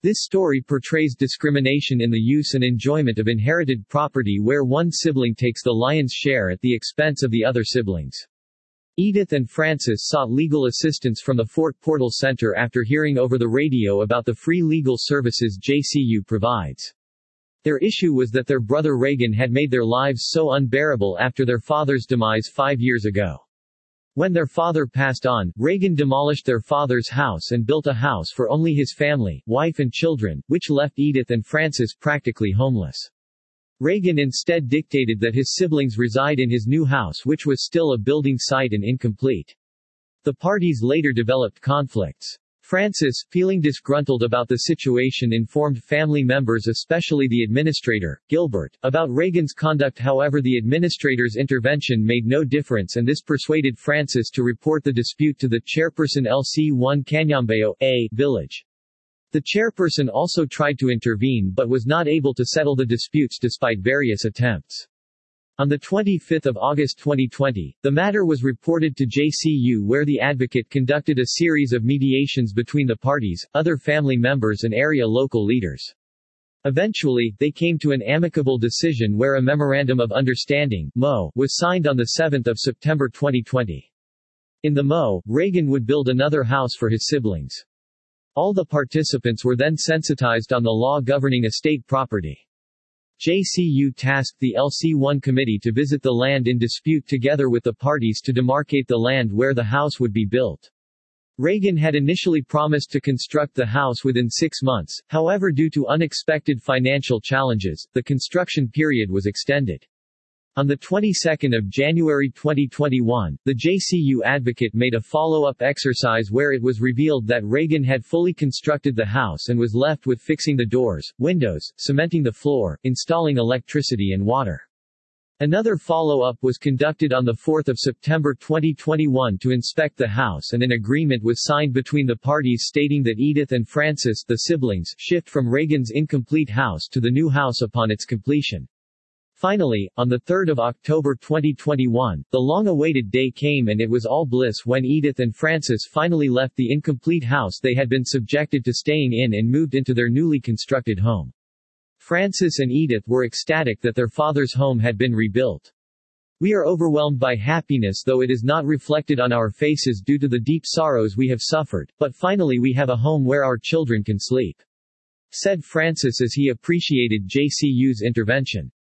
This story portrays discrimination in the use and enjoyment of inherited property where one sibling takes the lion's share at the expense of the other siblings. Edith and Francis sought legal assistance from the Fort Portal Center after hearing over the radio about the free legal services JCU provides. Their issue was that their brother Reagan had made their lives so unbearable after their father's demise 5 years ago. When their father passed on, Reagan demolished their father's house and built a house for only his family, wife and children, which left Edith and Francis practically homeless. Reagan instead dictated that his siblings reside in his new house, which was still a building site and incomplete. The parties later developed conflicts. Francis, feeling disgruntled about the situation, informed family members, especially the administrator, Gilbert, about Reagan's conduct. However, the administrator's intervention made no difference, and this persuaded Francis to report the dispute to the chairperson LC1 Canyambeo A village. The chairperson also tried to intervene but was not able to settle the disputes despite various attempts. On 25 August 2020, the matter was reported to JCU, where the advocate conducted a series of mediations between the parties, other family members and area local leaders. Eventually, they came to an amicable decision where a Memorandum of Understanding (MO) was signed on 7 September 2020. In the MO, Reagan would build another house for his siblings. All the participants were then sensitized on the law governing estate property. JCU tasked the LC1 committee to visit the land in dispute together with the parties to demarcate the land where the house would be built. Reagan had initially promised to construct the house within 6 months, however, due to unexpected financial challenges, the construction period was extended. On the 22nd of January 2021, the JCU advocate made a follow-up exercise where it was revealed that Reagan had fully constructed the house and was left with fixing the doors, windows, cementing the floor, installing electricity and water. Another follow-up was conducted on 4 September 2021 to inspect the house, and an agreement was signed between the parties stating that Edith and Francis, the siblings, shift from Reagan's incomplete house to the new house upon its completion. Finally, on 3 October 2021, the long-awaited day came, and it was all bliss when Edith and Francis finally left the incomplete house they had been subjected to staying in and moved into their newly constructed home. Francis and Edith were ecstatic that their father's home had been rebuilt. "We are overwhelmed by happiness, though it is not reflected on our faces due to the deep sorrows we have suffered, but finally we have a home where our children can sleep," said Francis as he appreciated JCU's intervention.